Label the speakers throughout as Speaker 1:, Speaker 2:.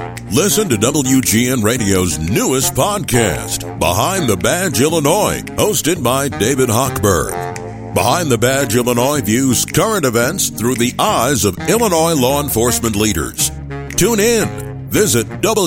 Speaker 1: Listen to WGN Radio's newest podcast, Behind the Badge Illinois, hosted by David Hochberg. Behind the Badge Illinois views current events through the eyes of Illinois law enforcement leaders. Tune in. Visit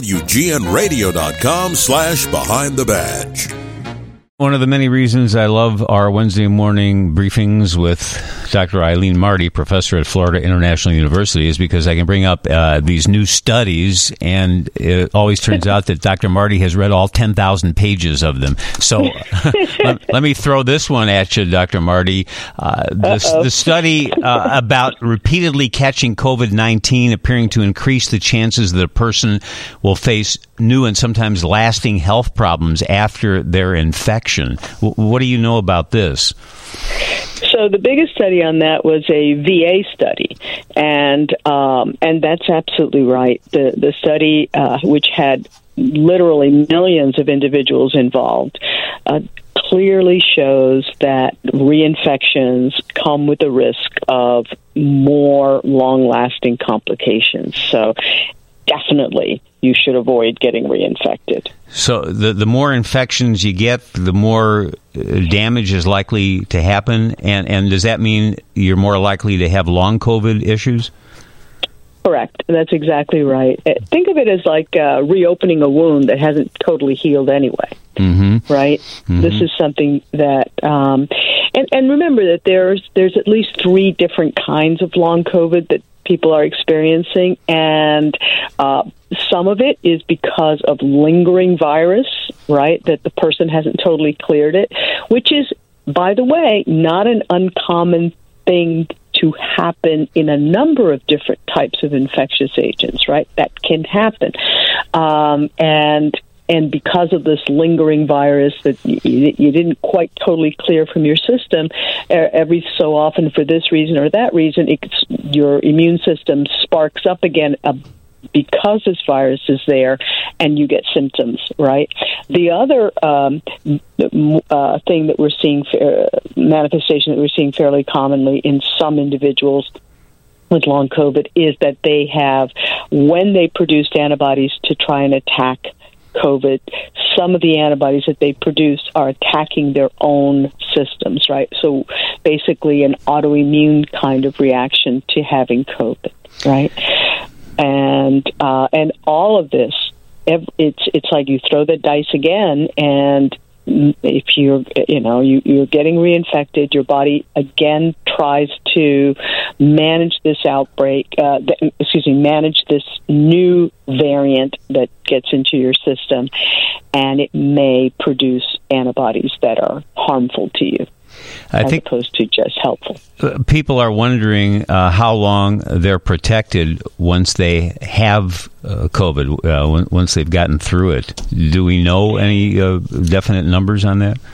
Speaker 1: WGNRadio.com/Behind the Badge.
Speaker 2: One of the many reasons I love our Wednesday morning briefings with Dr. Eileen Marty, professor at Florida International University, is because I can bring up these new studies, and it always turns out that Dr. Marty has read all 10,000 pages of them. So let me throw this one at you, Dr. Marty. The study about repeatedly catching COVID-19 appearing to increase the chances that a person will face new and sometimes lasting health problems after their infection. What do you know about this?
Speaker 3: So the biggest study on that was a VA study, and that's absolutely right. The study, which had literally millions of individuals involved, clearly shows that reinfections come with the risk of more long-lasting complications. So definitely you should avoid getting reinfected.
Speaker 2: So the more infections you get, the more damage is likely to happen, and does that mean you're more likely to have long COVID issues?
Speaker 3: Correct. That's exactly right. Think of it as like reopening a wound that hasn't totally healed anyway. Mm-hmm. Right? Mm-hmm. This is something that, and remember that there's at least 3 different kinds of long COVID that people are experiencing, and some of it is because of lingering virus, right, that the person hasn't totally cleared it, which is, by the way, not an uncommon thing to happen in a number of different types of infectious agents, right? That can happen. And because of this lingering virus that you didn't quite totally clear from your system, every so often for this reason or that reason, your immune system sparks up again because this virus is there, and you get symptoms, right? The other thing that we're seeing, manifestation that we're seeing fairly commonly in some individuals with long COVID, is that they have, when they produced antibodies to try and attack COVID, some of the antibodies that they produce are attacking their own systems, right? So basically an autoimmune kind of reaction to having COVID, right? And all of this, it's like you throw the dice again, and if you're getting reinfected, your body again tries to manage this outbreak, manage this new variant that gets into your system, and it may produce antibodies that are harmful to you. As opposed to just helpful.
Speaker 2: People are wondering how long they're protected once they have COVID, once they've gotten through it. Do we know any definite numbers on that?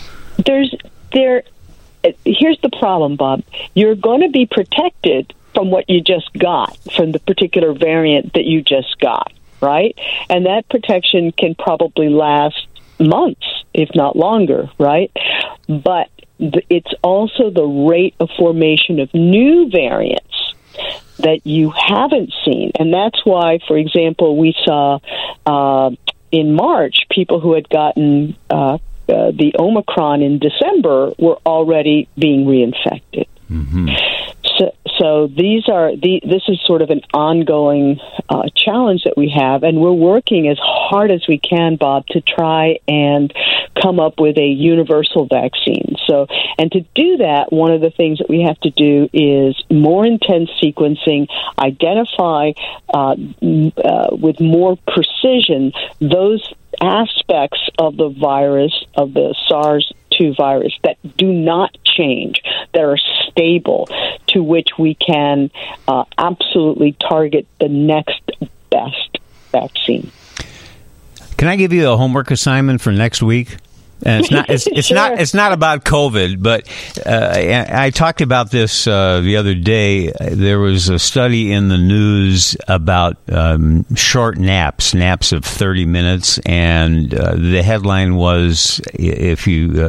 Speaker 3: Here's the problem, Bob. You're going to be protected from what you just got, from the particular variant that you just got, right? And that protection can probably last months, if not longer, right? But it's also the rate of formation of new variants that you haven't seen. And that's why, for example, we saw in March, people who had gotten the Omicron in December were already being reinfected. Mm-hmm. So this is sort of an ongoing challenge that we have, and we're working as hard as we can, Bob, to try and come up with a universal vaccine. And to do that, one of the things that we have to do is more intense sequencing, identify with more precision those aspects of the virus, of the SARS-2 virus, that do not change, that are stable, to which we can absolutely target the next best vaccine.
Speaker 2: Can I give you a homework assignment for next week? And it's not about COVID, but I talked about this the other day. There was a study in the news about short naps of 30 minutes, and the headline was if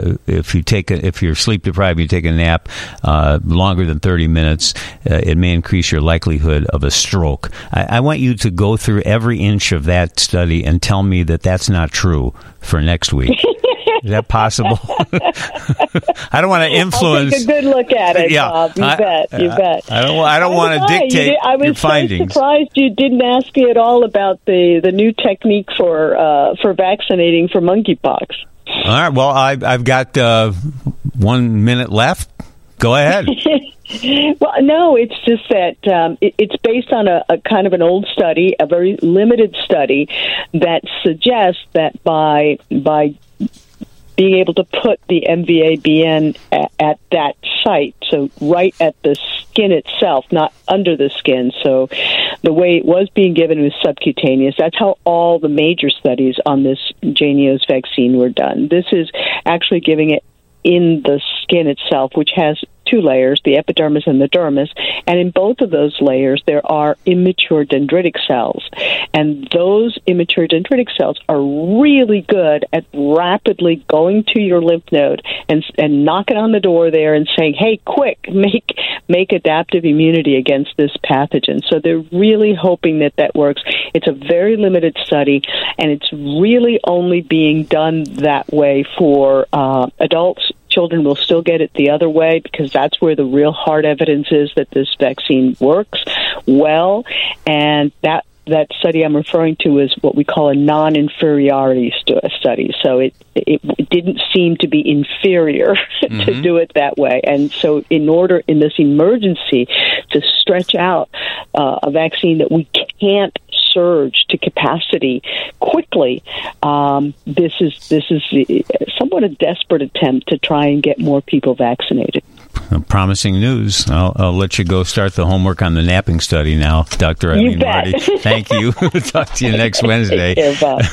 Speaker 2: you're sleep deprived, you take a nap longer than 30 minutes, it may increase your likelihood of a stroke. I want you to go through every inch of that study and tell me that that's not true for next week. Is that possible? I don't want to influence.
Speaker 3: I'll take a good look at it, Bob. You bet.
Speaker 2: I don't want to dictate your findings.
Speaker 3: I was so surprised you didn't ask me at all about the new technique for vaccinating for monkeypox.
Speaker 2: All right. Well, I've got 1 minute left. Go ahead.
Speaker 3: Well, no, it's just that it's based on a kind of an old study, a very limited study that suggests that by being able to put the MVABN at that site, so right at the skin itself, not under the skin. So the way it was being given was subcutaneous. That's how all the major studies on this JYNNEOS vaccine were done. This is actually giving it in the skin itself, which has two layers, the epidermis and the dermis, and in both of those layers there are immature dendritic cells, and those immature dendritic cells are really good at rapidly going to your lymph node and knocking on the door there and saying, hey, quick, make adaptive immunity against this pathogen. So they're really hoping that works. It's a very limited study, and it's really only being done that way for adults. Children will still get it the other way because that's where the real hard evidence is that this vaccine works well. And that study I'm referring to is what we call a non-inferiority study. So it didn't seem to be inferior to do it that way. And so in this emergency to stretch out a vaccine that we can't surge to capacity quickly, this is somewhat a desperate attempt to try and get more people vaccinated.
Speaker 2: Promising news. I'll let you go start the homework on the napping study now, Dr. Eileen Marty. Thank you. Talk to you next Wednesday.
Speaker 3: Take care, Bob.